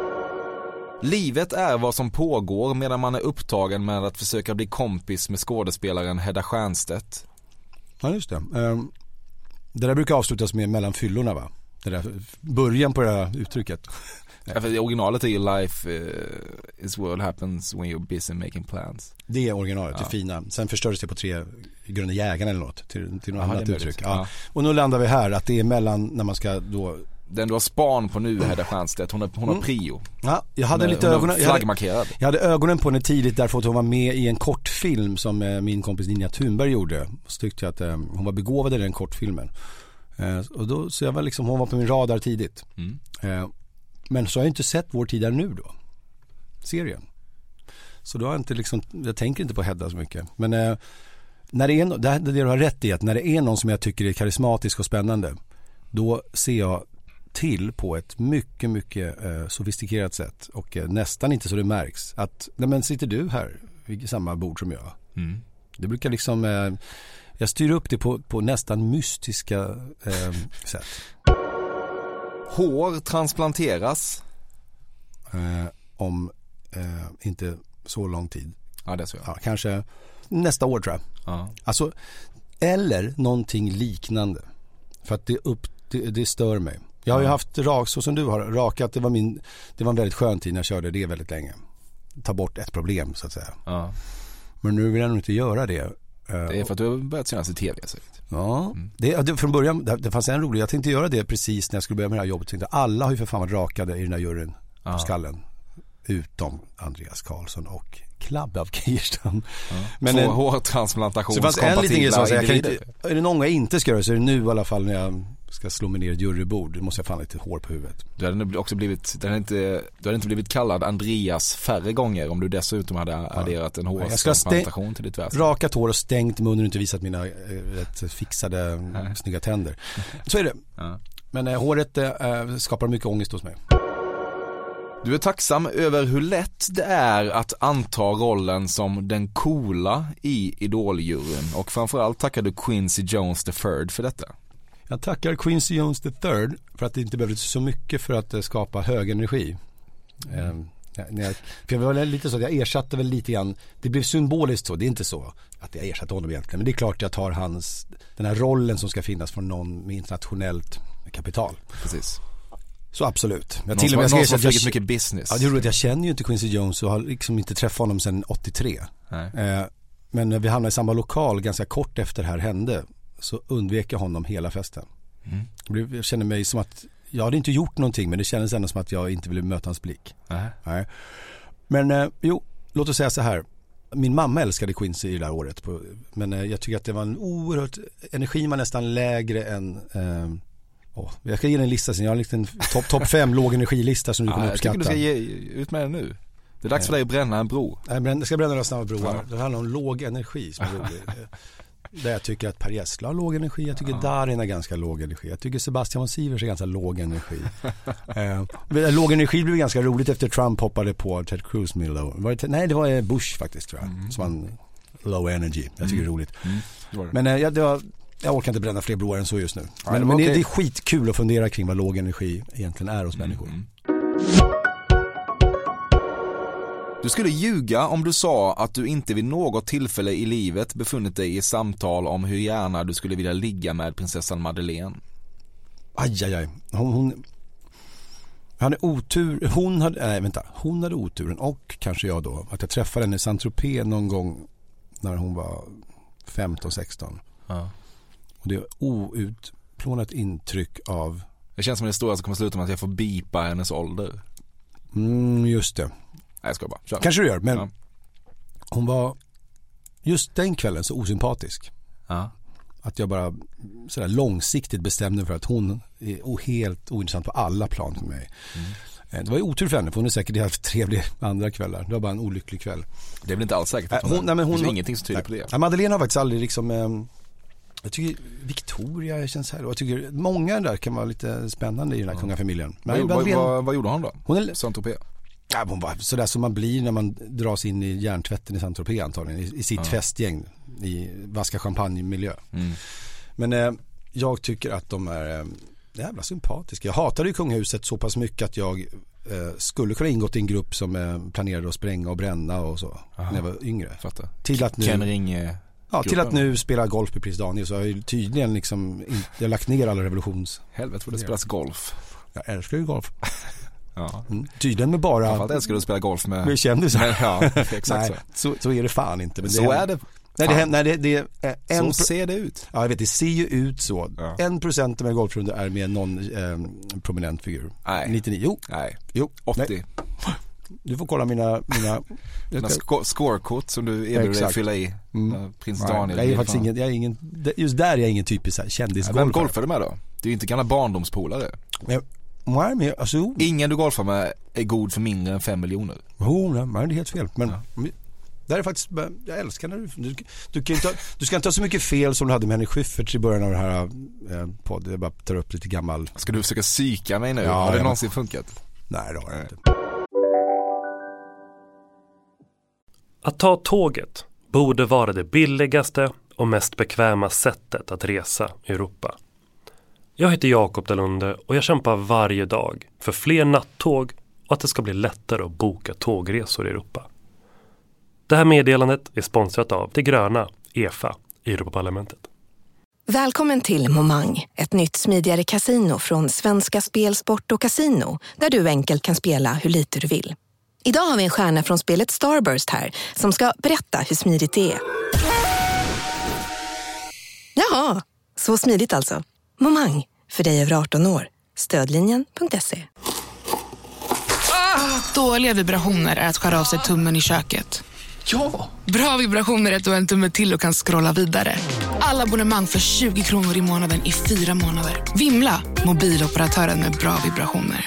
Livet är vad som pågår medan man är upptagen med att försöka bli kompis med skådespelaren Hedda Stiernstedt. Ja, just det. Um, det där brukar avslutas med mellan fyllorna, va? Det där början på det här uttrycket. Ja, för originalet är ju life uh, is what happens when you're busy making plans. Det är originalet, ja. Det fina. Sen förstördes det på tre gröna jägarna eller något till, till något Aha, annat uttryck. Ja. Ja. Och nu landar vi här att det är mellan när man ska då den du har span på nu, Hedda Stiernstedt, hon, är, hon har Mm. prio. Ja, jag hade Hon är- lite hon är ögonen, jag flaggmarkerad. hade, jag hade ögonen på henne tidigt därför att hon var med i en kortfilm som eh, min kompis Ninja Thunberg gjorde. Så tyckte jag att eh, hon var begåvad i den kortfilmen. Eh, och då, så jag var liksom, hon var på min radar tidigt. Mm. Eh, men så har jag inte sett Vår tid är nu då. Serien. Så då har jag inte liksom, jag tänker inte på Hedda så mycket. Men eh, när det är, no- det, det du har rätt i, att när det är någon som jag tycker är karismatisk och spännande, då ser jag till på ett mycket, mycket eh, sofistikerat sätt och eh, nästan inte så det märks att, nej men sitter du här vid samma bord som jag? Mm. Det brukar liksom, eh, jag styr upp det på, på nästan mystiska eh, sätt. Hår transplanteras. Eh, om eh, inte så lång tid. Ja, det är så jag. Ja, kanske nästa år tror jag. Ja. Alltså, eller någonting liknande. För att det, upp, det, det stör mig. Jag har ju haft rak, så som du har rakat, det var, min, det var en väldigt skön tid när jag körde det väldigt länge. Ta bort ett problem så att säga. Ja. Men nu vill jag nog inte göra det. Det är för att du har börjat synas i tv. Så. Ja, Mm. det, det, från början, det, det fanns en rolig, jag tänkte göra det precis när jag skulle börja med det här jobbet. Tänkte, alla har ju för fan varit rakade i den här juryn Ja. på skallen. Utom Andreas Karlsson och Klabb av Kirstam. Ja. Men Två en- hårtransplantations Så det fanns en liten grej som jag sa, jag kan individer. inte, är det någon gång jag inte ska göra så är det nu i alla fall när jag ska slå mig ner i ett jurybord. Då måste jag fan ha lite hår på huvudet. Du hade nog också blivit, du hade inte, du hade inte blivit kallad Andreas färre gånger om du dessutom hade adderat en Jag ska hårtransplantation till ditt väsen. Rakat hår och stängt mun och inte visat mina eh, rätt fixade Nej. snygga tänder. Så är det. Ja. Men eh, håret eh, skapar mycket ångest hos mig. Du är tacksam över hur lätt det är att anta rollen som den coola i Idol-juryn, och framförallt tackar du Quincy Jones the third för detta. Jag tackar Quincy Jones the third för att det inte behövdes så mycket för att eh, skapa hög energi. Mm. Eh, när jag, för jag var lite så att jag ersatte väl lite grann, det blev symboliskt så, det är inte så att jag ersatte honom egentligen, men det är klart att jag tar hans, den här rollen som ska finnas från någon med internationellt kapital. Precis. Så absolut. Jag Någon till och med som, jag ska någon som har erkänna att flugit jag, mycket business. ja, det är roligt, jag känner ju inte Quincy Jones och har liksom inte träffat honom sedan åttiotre. Nej. Eh, men när vi hamnade i samma lokal ganska kort efter det här hände så undvek jag honom hela festen. Mm. Jag blev- Jag kände mig som att jag hade inte gjort någonting, men det kändes ändå som att jag inte ville möta hans blick. Nej. Nej. Men eh, jo, låt oss säga så här. Min mamma älskade Quincy i det här året. På, men eh, jag tycker att det var en oerhört, energin var nästan lägre än, eh, åh, jag ska ge dig en lista sen. Jag har en liten topp top fem låg energilista som du kommer Ja, jag tycker uppskatta. du ska ge ut med det nu. Det är dags för dig att bränna en bro. Jag bränner- jag ska bränna några snabba broar. Ja. Det handlar om låg energi som är rolig. Där jag tycker att Per Gessle har låg energi. Jag tycker Darin har ganska låg energi. Jag tycker Sebastian von Sivers är ganska låg energi. eh, låg energi blev ganska roligt efter Trump hoppade på Ted Cruz med low. Var det, nej, det var eh, Bush faktiskt tror jag. Mm. Som han, low energy. Jag tycker det är roligt. Mm. Det var det. Men eh, jag, det var, jag orkar inte bränna fler broar än så just nu. Ja, Men, det men var det, okej. det är skitkul att fundera kring vad låg energi egentligen är hos människor. Mm. Du skulle ljuga om du sa att du inte vid något tillfälle i livet befunnit dig i samtal om hur gärna du skulle vilja ligga med prinsessan Madeleine. Aj, aj, aj. Hon, hon hade otur. Hon hade, nej vänta. Hon hade oturen och kanske jag då. Att jag träffade henne i Saint-Tropez någon gång när hon var femton sexton. Ja. Och det är outplånat intryck av, Det känns som en historia som kommer sluta med att jag får bipa hennes ålder. mm, just det. Nej, jag ska bara. Kör. Kanske du gör, men Ja. hon var just den kvällen så osympatisk. Ja. Att jag bara sådär långsiktigt bestämde för att hon är o- helt ointressant på alla plan för mig. Mm. Det var ju otur för henne, för hon är säkert haft trevliga andra kvällar. Det var bara en olycklig kväll. Det är väl inte alls säkert Äh, att hon, nej, men hon, det finns ingenting som tyder på det. Ja, Madeleine har faktiskt aldrig liksom, eh, jag tycker Victoria känns här. Och jag tycker många där kan vara lite spännande i den här Ja. kungafamiljen. Vad, Men vad, Madeleine- vad, vad gjorde hon då? hon är, Saint-Tropez. ja, hon var sådär som man blir när man dras in i järntvätten i Saint-Tropez antagligen. I, i sitt Ja. festgäng i vaska champagne-miljö. Mm. Men eh, jag tycker att de är eh, jävla sympatiska. Jag hatade ju kungahuset så pass mycket att jag eh, skulle kunna ingått i en grupp som eh, planerade att spränga och bränna och så. Aha. När jag var yngre. Fattar. Till att nu, Ken Ringe. ja, till att nu spela golf med prins Daniel, så har jag ju tydligen liksom in, jag har lagt ner alla revolutions. Helvete för det spelas golf. Jag älskar ju golf. Ja. Mm. Tydligen med bara Framförallt älskar du att spela golf med... med kändisar. Men, ja, exakt Nej, så. så. Så är det fan inte. Men Så det är det. Nej, det, nej, det, det är en så ser det ut. Ja, jag vet, det ser ju ut så. Ja. En procent av en golfrunda är med någon eh, prominent figur. Nej. nittionio. Jo. Nej. Jo. åttio. Nej. Du får kolla mina... mina Dina sk- scorekort som du erbjuder dig att fylla i. Mm. Prins Nej, Daniel. jag är faktiskt ingen, jag är ingen, just där är jag ingen typisk så här kändisgolfare. Vem golfar du med då? Du är ju inte gamla barndomspolare. Men, nej, men alltså... Ingen du golfar med är god för mindre än fem miljoner. Jo, nej, nej, det är helt fel. Men... Ja. Där är faktiskt, jag älskar när du, du, du, kan inte, du ska inte ha så mycket fel som du hade med Henrik Schyffert i början av det här eh, podden. Jag bara tar upp lite gammal. Ska du försöka psyka mig nu? Ja, har det ja. någonsin funkat? Nej, det har jag inte. Att ta tåget borde vara det billigaste och mest bekväma sättet att resa i Europa. Jag heter Jakob Dalunde och jag kämpar varje dag för fler nattåg och att det ska bli lättare att boka tågresor i Europa. Det här meddelandet är sponsrat av Det gröna, E F A, i Europaparlamentet. Välkommen till Momang, ett nytt smidigare kasino från Svenska Spel, Sport och Casino, där du enkelt kan spela hur lite du vill. Idag har vi en stjärna från spelet Starburst här som ska berätta hur smidigt det är. Jaha, så smidigt alltså. Momang, för dig över arton år. Stödlinjen punkt se. Dåliga vibrationer är att skära av sig tummen i köket. Ja! Bra vibrationer är att du har en tumme till och kan scrolla vidare. Alla abonnemang för tjugo kronor i månaden i fyra månader. Vimla, mobiloperatören med bra vibrationer.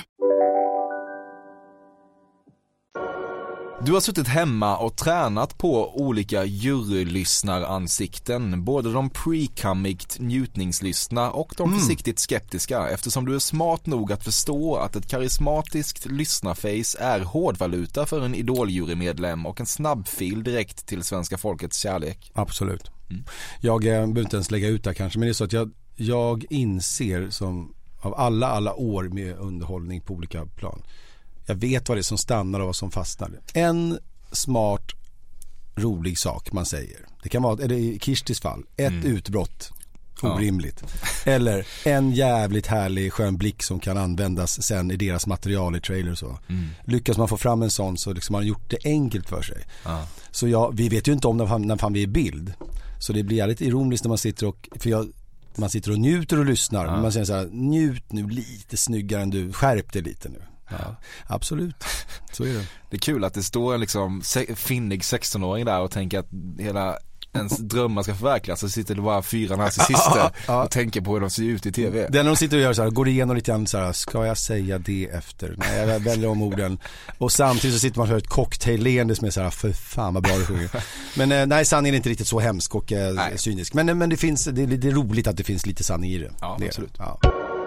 Du har suttit hemma och tränat på olika jurylyssnaransikten, både de pre-comic njutningslyssna och de försiktigt skeptiska, eftersom du är smart nog att förstå att ett karismatiskt lyssnarface är hårdvaluta för en idoljurymedlem och en snabbfil direkt till svenska folkets kärlek. Absolut. Mm. Jag eh, behöver inte ens lägga ut det kanske, men det är så att jag, jag inser som av alla, alla år med underhållning på olika plan. Jag vet vad det är som stannar och vad som fastnar. En smart, rolig sak man säger. Det kan vara, eller i Kirstis fall, ett mm. utbrott. Orimligt. Ja. Eller en jävligt härlig skön blick som kan användas sen i deras material i trailer. Så. Mm. Lyckas man få fram en sån så liksom har man gjort det enkelt för sig. Ja. Så jag, vi vet ju inte om när, när fan vi är i bild. Så det blir lite ironiskt när man sitter och... För jag, man sitter och njuter och lyssnar. Ja. Man säger så här, njut nu lite snyggare än du. Skärp dig lite nu. Ja, absolut. Så är det. Det är kul att det står en liksom finnig sexton-åring där och tänker att hela ens drömmar ska förverkligas, så sitter det bara fyra narcissister och tänker på hur de ser ut i tv. Det är när de sitter och gör så här, går igenom lite grann så här, ska jag säga det efter? Nej, jag väljer om orden. Och samtidigt så sitter man för ett cocktail-leende som är så här, för fan vad bra det sjunger. Men eh, nej, sanningen är inte riktigt så hemsk och eh, cynisk. Men, men det finns, det, det är roligt att det finns lite sanning i det. Ja, det absolut. Ja.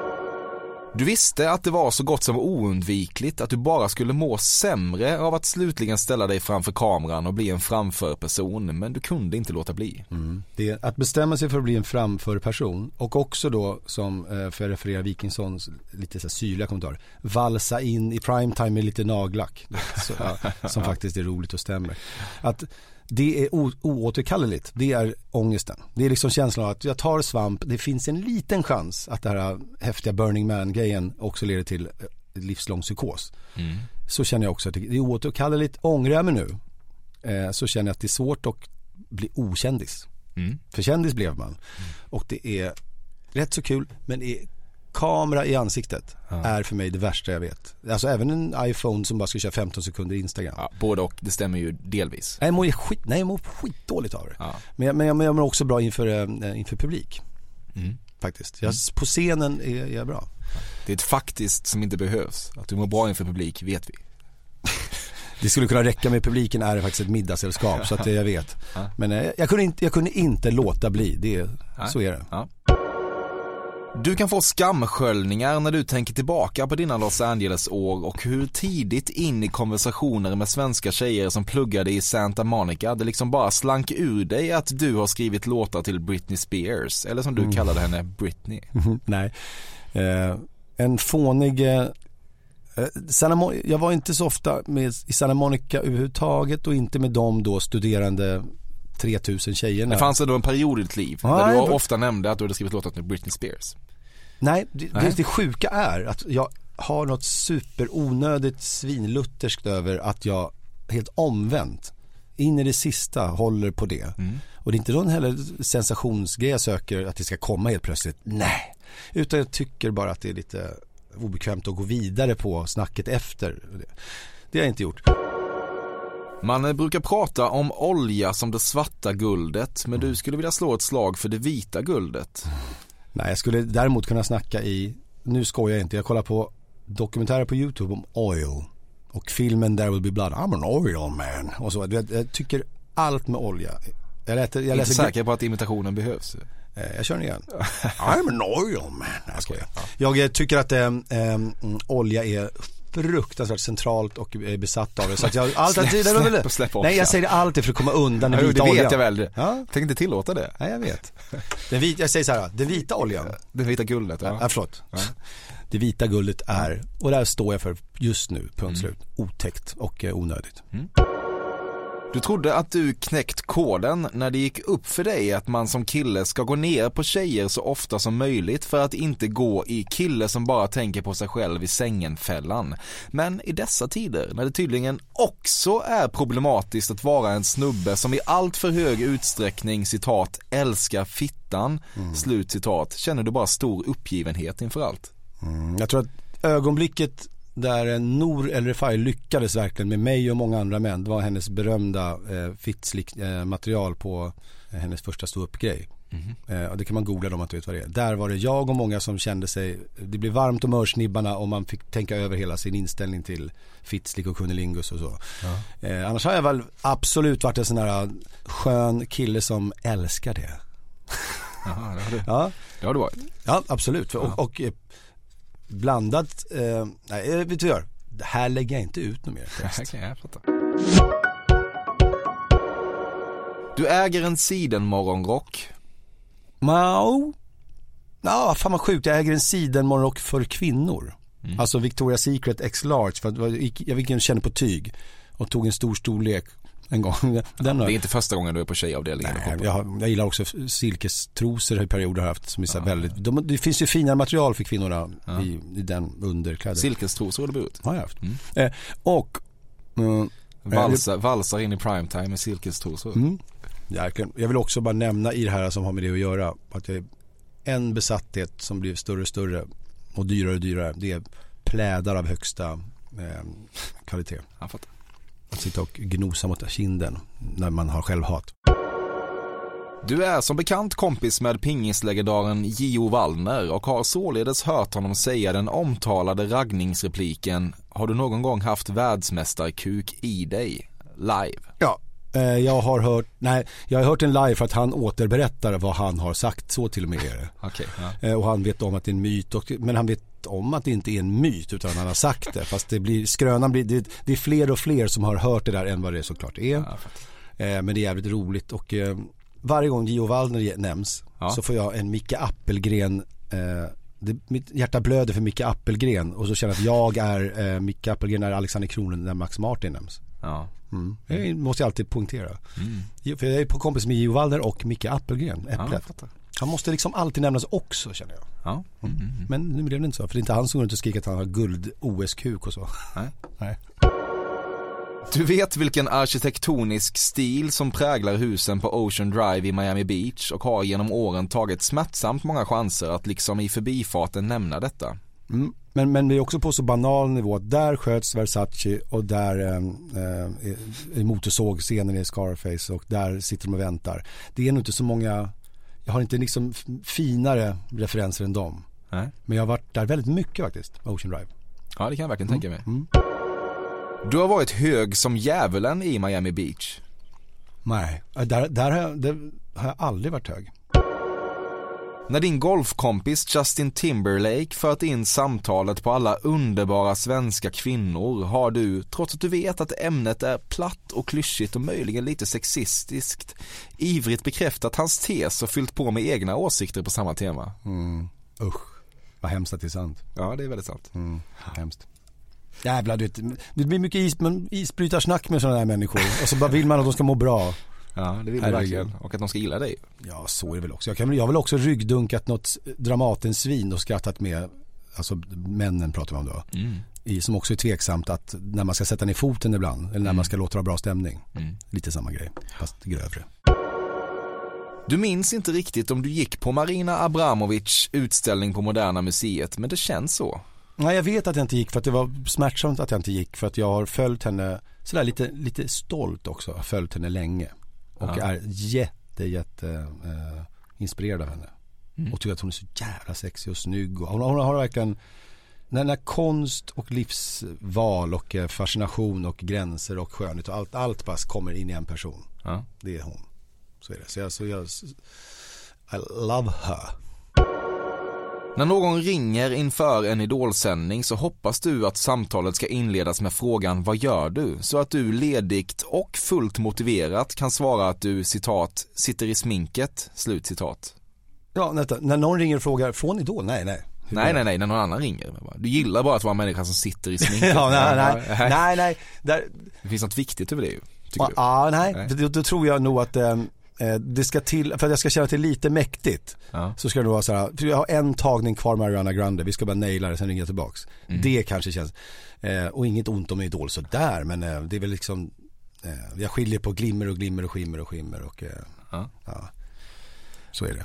Du visste att det var så gott som oundvikligt att du bara skulle må sämre av att slutligen ställa dig framför kameran och bli en framförperson, men du kunde inte låta bli. Mm. Det är att bestämma sig för att bli en framförperson och också då, som för att referera Wikingssons lite så här syrliga kommentar, valsa in i primetime med lite naglack så, ja, som faktiskt är roligt och stämmer. Att det är o- oåterkalleligt. Det är ångesten. Det är liksom känslan av att jag tar svamp. Det finns en liten chans att det här häftiga Burning Man-grejen också leder till livslång psykos. Mm. Så känner jag också att det är oåterkalleligt. Ångrar jag mig nu eh, så känner jag att det är svårt att bli okändis. Mm. För kändis blev man. Mm. Och det är rätt så kul, men det är kamera i ansiktet ja. är för mig det värsta jag vet. Alltså även en iPhone som bara ska köra femton sekunder Instagram. Ja, både och, det stämmer ju delvis. Nej, jag mår skit, nej, jag mår skitdåligt av det. Ja. Men, jag, men, jag, men jag mår också bra inför, äh, inför publik. Mm. Faktiskt. Jag, på scenen är jag är bra. Det är ett faktiskt som inte behövs. Att du mår bra inför publik vet vi. Det skulle kunna räcka med publiken, är det faktiskt ett middagssällskap så att jag vet. Ja. Men äh, jag, kunde inte, jag kunde inte låta bli. Det, så är det. Ja. Du kan få skamsköljningar när du tänker tillbaka på dina Los Angeles-år och hur tidigt in i konversationer med svenska tjejer som pluggade i Santa Monica det liksom bara slank ur dig att du har skrivit låtar till Britney Spears, eller som du mm. kallade henne, Britney. Mm, nej, eh, en fånig... Eh, Santa Mon- jag var inte så ofta med, i Santa Monica överhuvudtaget och inte med dem då studerande... tre tusen tjejerna. Det fanns det då en period i ditt liv ah, där du jag... ofta nämnde att du hade skrivit låtar med Britney Spears. Nej, det, Nej. Det, det sjuka är att jag har något superonödigt svinlutterskt över att jag helt omvänt in i det sista håller på det. Mm. Och det är inte någon heller sensationsgrej jag söker att det ska komma helt plötsligt. Nej. Utan jag tycker bara att det är lite obekvämt att gå vidare på snacket efter. Det har jag inte gjort. Man brukar prata om olja som det svarta guldet, men du skulle vilja slå ett slag för det vita guldet. Nej, jag skulle däremot kunna snacka i, nu skojar jag inte, jag kollar på dokumentärer på YouTube om oil och filmen There Will Be Blood. I'm an oil man. Och så, jag, jag tycker allt med olja. Jag, lät, jag, jag är inte säker på att imitationen behövs. Jag kör den igen. I'm an oil man. Jag skojar. Jag tycker att äm, äm, olja är fruktansvärt centralt och är besatt av det. Så att jag alltid släpp, släpp, släpp, släpp nej, jag säger det alltid för att komma undan den vita oljan. Det oljan. vet jag väl. Ja? Tänk inte tillåta det. Nej, jag vet. Den vita, jag säger så här, den vita oljan. Den vita guldet, ja. Ja, förlåt. Ja. Det vita guldet är, och där står jag för just nu, punkt slut. Mm. Otäckt och eh, onödigt. Mm. Du trodde att du knäckt koden när det gick upp för dig att man som kille ska gå ner på tjejer så ofta som möjligt för att inte gå i kille som bara tänker på sig själv i sängen-fällan. Men i dessa tider, när det tydligen också är problematiskt att vara en snubbe som i allt för hög utsträckning, citat, älskar fittan, mm. slut citat, känner du bara stor uppgivenhet inför allt? Mm. Jag tror att ögonblicket där Nour El Refai lyckades verkligen med mig och många andra män, det var hennes berömda eh, fittslick eh, material på eh, hennes första stå-upp-grej. Mm-hmm. Eh, och det kan man googla om att du vet vad det är. Där var det jag och många som kände sig, det blev varmt om örsnibbarna och man fick tänka över hela sin inställning till fittslick och kunnilingus och så. Ja. Eh, annars har jag väl absolut varit en sån här skön kille som älskar det. Jaha, det har du. Ja. Det har du varit. Ja, absolut. Ja. Och, och blandat, eh, nej, vet du vad? Det här lägger jag inte ut något mer. Okay, jag fattar. Du äger en sidenmorgonrock. Mao. Ja, fan vad sjukt. Jag äger en sidenmorgonrock för kvinnor. Mm. Alltså Victoria's Secret X Large. För att jag fick känna på tyg och tog en stor storlek en gång. Den det är inte första gången du är på tjejavdelningen. Nej, jag, har, jag gillar också silkestrosor i perioder har haft som är så ja. väldigt, de, det finns ju fina material för kvinnorna ja. i, i den underkläder. Silkestrosor har du burit? Har jag haft. Mm. Eh, och mm, valsar, eh, valsar in i primetime med silkestrosor. Mm. Jag vill också bara nämna i det här som har med det att göra att jag är en besatthet som blir större och större och dyrare och dyrare. Det är plädar av högsta eh, kvalitet. Jag fattar. Att sitta och gnosa mot kinden när man har självhat. Du är som bekant kompis med pingislegendaren Gio Wallner och har således hört honom säga den omtalade raggningsrepliken: har du någon gång haft världsmästarkuk i dig? Live. Ja, eh, jag har hört nej, jag har hört en live för att han återberättar vad han har sagt, så till och med är det. Okay, ja. eh, och han vet om att det är en myt och, men han vet om att det inte är en myt utan han har sagt det, fast det blir skrönan blir, det, det är fler och fler som har hört det där än vad det såklart är. Ja, eh, men det är jävligt roligt och eh, varje gång Gio Wallner nämns ja. så får jag en Micke Appelgren eh, det, mitt hjärta blöder för Micke Appelgren och så känner jag att jag är eh, Micke Appelgren när Alexander Kronen när Max Martin nämns. Ja. Mm. Det måste jag alltid poängtera. Mm. För jag är på kompis med Gio Wallner och Micke Appelgren, Äpplet. Ja, han måste liksom alltid nämnas också, känner jag. Ja. Mm. Mm. Men nu blev det inte så, för det är inte han som går runt och skriker att han har guld O S-kuk och så. Nej. Nej. Du vet vilken arkitektonisk stil som präglar husen på Ocean Drive i Miami Beach och har genom åren tagit smärtsamt många chanser att liksom i förbifarten nämna detta. Mm. Men, men vi är också på så banal nivå att där sköts Versace och där äh, är motorsågscenen i Scarface och där sitter de och väntar. Det är nog inte så många, jag har inte liksom finare referenser än dem. Nej. Men jag har varit där väldigt mycket faktiskt, Ocean Drive. Ja, det kan jag verkligen mm. tänka mig. Mm. Du har varit hög som djävulen i Miami Beach. Nej, där, där, har jag, där har jag aldrig varit hög. När din golfkompis Justin Timberlake fört in samtalet på alla underbara svenska kvinnor har du, trots att du vet att ämnet är platt och klyschigt och möjligen lite sexistiskt, ivrigt bekräftat hans tes och fyllt på med egna åsikter på samma tema. Mm. Usch, vad hemskt att det är sant. Ja, det är väldigt sant. Mm. Hemskt. Jävlar, du vet, det blir mycket is, men isbrytarsnack med sådana här människor. Och så bara vill man att de ska må bra. Ja, det vill du verkligen. Och att de ska gilla dig. Ja, så är det väl också. Jag, kan, jag har väl också ryggdunkat något Dramatens svin och skrattat med, alltså männen pratar vi om då, mm. i, som också är tveksamt, att när man ska sätta ner foten ibland eller när Mm. man ska låta det ha bra stämning. Mm. Lite samma grej, fast grövre. Du minns inte riktigt om du gick på Marina Abramovic utställning på Moderna Museet, men det känns så. Nej, jag vet att jag inte gick, för att det var smärtsamt att jag inte gick, för att jag har följt henne sådär lite, lite stolt också, har följt henne länge och Ja. är jätte, jätte eh, inspirerad av henne. Mm. Och tycker att hon är så jävla sexig och snygg. Och hon, hon har verkligen när, när konst och livsval och eh, fascination och gränser och skönhet och allt, allt bara kommer in i en person. Ja. Det är hon. Så är det. Så jag, så jag I love her. När någon ringer inför en idolsändning så hoppas du att samtalet ska inledas med frågan vad gör du? Så att du ledigt och fullt motiverat kan svara att du, citat, sitter i sminket, slut citat. Ja, när, när någon ringer och frågar, från Idol? Nej, nej. Hur Nej, är nej, det? nej, när någon annan ringer. Du gillar bara att vara en människa som sitter i sminket. Ja, nej, nej, nej, nej. Där... Det finns något viktigt över det ju, tycker Ja, du? ah, nej, Nej. Då, då tror jag nog att eh, det ska till, för att jag ska känna att det är lite mäktigt, Ja. så ska det nog vara så här, för jag har en tagning kvar med Ariana Grande, vi ska bara naila det, sen ringa tillbaks. Mm. Det kanske känns, eh, och inget ont om Idol så där, men eh, det är väl liksom, eh, jag skiljer på glimmer och glimmer och skimmer och skimmer och eh, Ja. ja, så är det.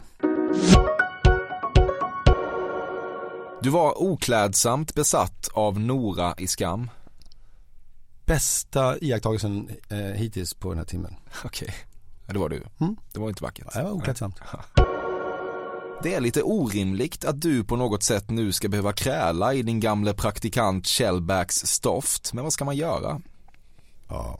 Du var oklädsamt besatt av Nora i Skam. Bästa iakttagelsen eh, hittills på den här timmen. Okej, ja, det var du. Mm. Det var inte vackert. Ja, det var oklädsamt. Det är lite orimligt att du på något sätt nu ska behöva kräla i din gamla praktikant Shellbacks stoft. Men vad ska man göra? Ja.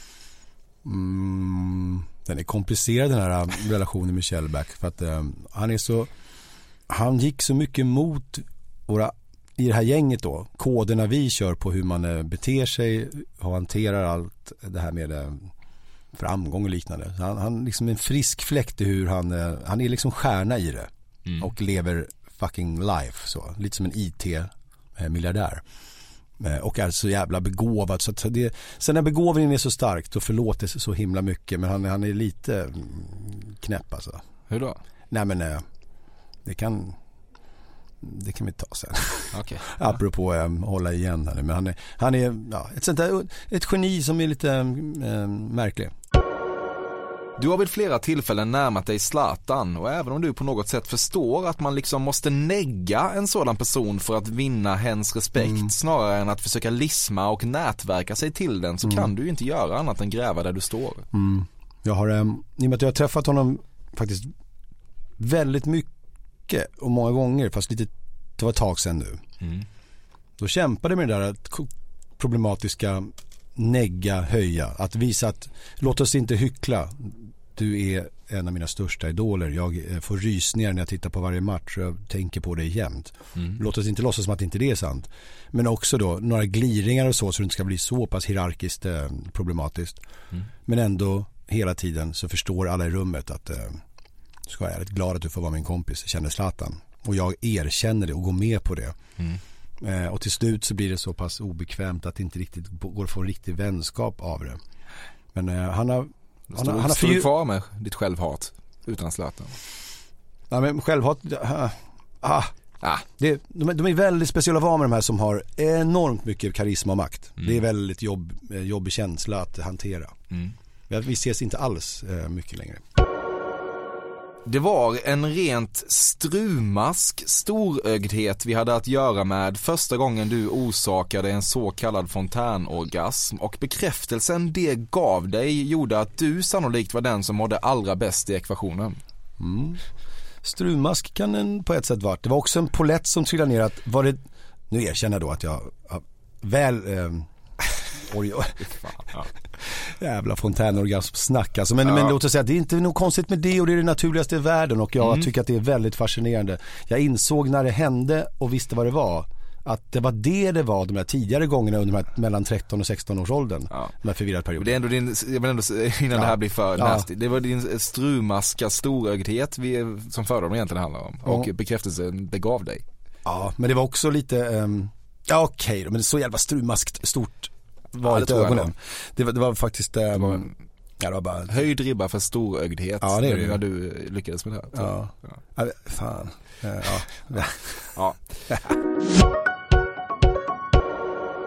Mm, den är komplicerad, den här relationen med Shellback, för att eh, han är så, han gick så mycket mot våra, i det här gänget då, koderna vi kör på hur man eh, beter sig och hanterar allt det här med eh, framgång och liknande. Så han, han liksom en frisk fläkt i hur han, eh, han är liksom stjärna i det. Mm. Och lever fucking life så, lite som en I T-miljardär. Och är så jävla begåvad, så att det, sen när begåvningen är så starkt då förlåter sig så himla mycket, men han, han är lite knäpp alltså. Hur då? Nej, men det kan det kan vi ta sen. Okay. Apropå att um, hålla igen här, men han är, han är ja, ett sånt där, ett geni som är lite um, märklig. Du har vid flera tillfällen närmat dig Zlatan, och även om du på något sätt förstår att man liksom måste negga en sådan person för att vinna hens respekt, mm. snarare än att försöka lisma och nätverka sig till den, så mm. kan du ju inte göra annat än gräva där du står. Mm. Jag har, um, i och med att jag har träffat honom faktiskt väldigt mycket och många gånger, fast lite, det var ett tag sedan nu. Mm. Då kämpade med det där problematiska negga, höja, att visa att låt oss inte hyckla. Du är en av mina största idoler. Jag får rysningar när jag tittar på varje match och jag tänker på dig jämt. Mm. Låt oss inte låtsas som att inte det är sant. Men också då några gliringar och så, så det inte ska bli så pass hierarkiskt eh, problematiskt. Mm. Men ändå hela tiden så förstår alla i rummet att eh, ska jag är rätt glad att du får vara min kompis, jag känner Zlatan. Och jag erkänner det och går med på det. Mm. Eh, och till slut så blir det så pass obekvämt att det inte riktigt går att få en riktig vänskap av det. Men eh, han har Han har, han har för... kvar med ditt självhat utan Zlatan. Ja, men självhat ah, ah. Ah. Det, de, de är väldigt speciella var med de här som har enormt mycket karisma och makt. Mm. Det är väldigt jobb, jobbig känsla att hantera. Mm. Vi ses inte alls eh, mycket längre. Det var en rent strumask storögdhet vi hade att göra med första gången du orsakade en så kallad fontänorgasm, och bekräftelsen det gav dig gjorde att du sannolikt var den som mådde allra bäst i ekvationen. Mm. Strumask kan en på ett sätt vara. Det var också en polett som trillade ner, att var det, nu erkänner jag då att jag ja, väl eh, oj, oj. Ja. Jävla fontänorgasm snack alltså. Men, ja. men låt oss säga att det är inte något konstigt med det, och det är det naturligaste i världen, och jag mm. tycker att det är väldigt fascinerande. Jag insåg när det hände och visste vad det var, att det var det det var de här tidigare gångerna under de här mellan tretton och sexton års åldern. Ja. De här förvirrade perioden. Det är ändå din, jag vill ändå innan ja. det här blir för ja. nasty. Det var din strumaska storögdhet vi, som fördomar egentligen handlar om. Ja. Och bekräftelsen det gav dig. Ja, men det var också lite um, ja okej, okay, men så jävla strumaskt stort var ja, det ögonen. Det var, det var faktiskt um, det var en, ja, det var bara höjd ribba för storögdhet. Ja, det är det. När du lyckades med det här. Ja. Ja. Ja, fan. Ja. Ja. Ja.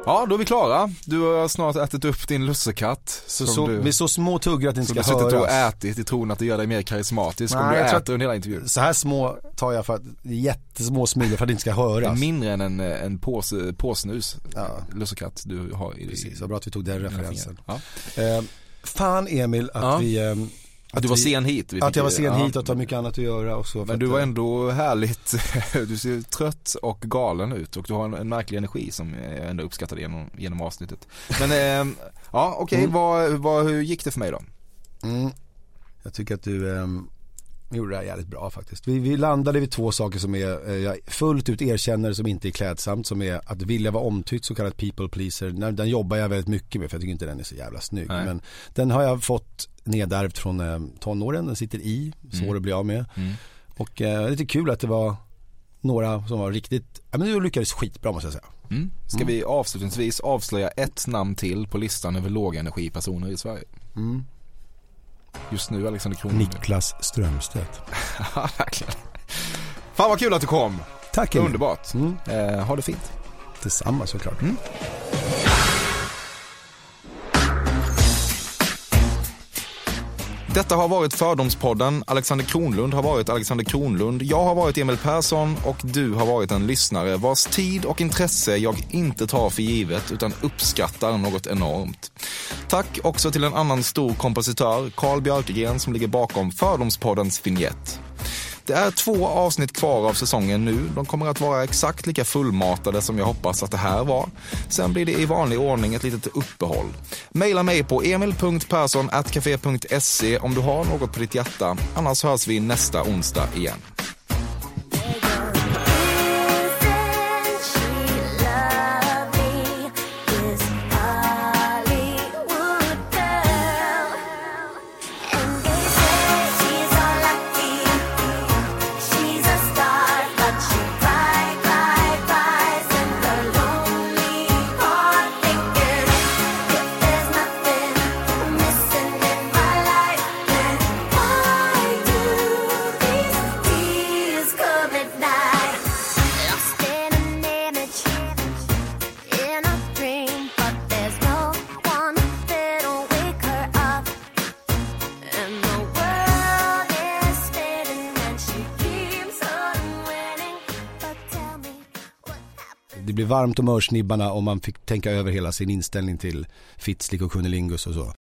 Ja, då är vi klara. Du har snart ätit upp din lussekatt. Så, så, du, med så små tuggar att det inte ska höras. Som du suttit och ätit i tron att det gör dig mer karismatisk. Nej, om du äter under hela intervjun. Så här små tar jag för att det är jättesmå smyger för att det inte ska höras. Det är mindre än en, en påse, påsnus. Ja. Lussekatt du har i. Precis, så bra att vi tog den referensen. Ja. Eh, fan Emil att ja. vi... Eh, Att, att du var sen hit. Vi att jag var sen ja. hit och att det var mycket annat att göra. Och så men du var ändå härligt. Du ser trött och galen ut. Och du har en, en märklig energi som jag ändå uppskattade genom, genom avsnittet. Men eh, ja, okej. Okay, mm. vad, vad, hur gick det för mig då? Mm. Jag tycker att du eh, gjorde det här jävligt bra faktiskt. Vi, vi landade vid två saker som är, eh, jag fullt ut erkänner som inte är klädsamt. Som är att vilja vara omtyckt, så kallat people pleaser. Den, den jobbar jag väldigt mycket med för jag tycker inte den är så jävla snygg. Nej. Men den har jag fått nedärvt från eh, tonåren. Den sitter i, svår mm. att bli av med. Mm. Och eh, lite kul att det var några som var riktigt, ja men du lyckades skitbra måste jag säga. Mm. Ska mm. vi avslutningsvis avslöja ett namn till på listan över lågenergipersoner i Sverige? Mm. Just nu Alexander Kronlund. Niklas Strömstedt. Ja, verkligen. Fan vad kul att du kom. Tack. Underbart. Mm. Eh, ha det fint. Tillsammans såklart. Mm. Detta har varit Fördomspodden. Alexander Kronlund har varit Alexander Kronlund. Jag har varit Emil Persson och du har varit en lyssnare vars tid och intresse jag inte tar för givet utan uppskattar något enormt. Tack också till en annan stor kompositör, Carl Björkegren, som ligger bakom Fördomspoddens vignett. Det är två avsnitt kvar av säsongen nu. De kommer att vara exakt lika fullmatade som jag hoppas att det här var. Sen blir det i vanlig ordning ett litet uppehåll. Maila mig på emil punkt persson at café punkt se om du har något på ditt hjärta. Annars hörs vi nästa onsdag igen. Det blir varmt om örsnibbarna om man fick tänka över hela sin inställning till Fitzlik och Kunnelingus och så.